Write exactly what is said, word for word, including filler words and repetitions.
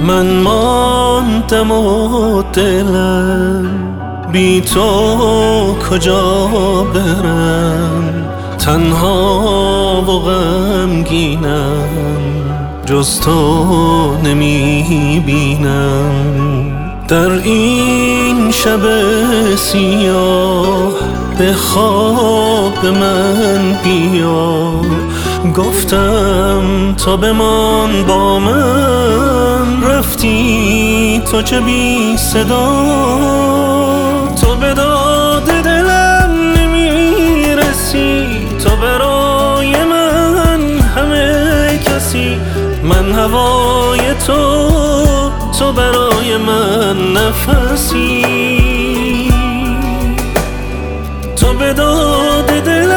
من ماندم و دلم بی تو کجا برم، تنها و غمگینم جز تو نمی بینم. در این شب سیاه به خواب من بیا، گفتم تا بمان با من، رفتی تو چه بی صدا. تو به داد دلم نمیرسی، تو برای من همه کسی، من هوای تو، تو برای من نفسی.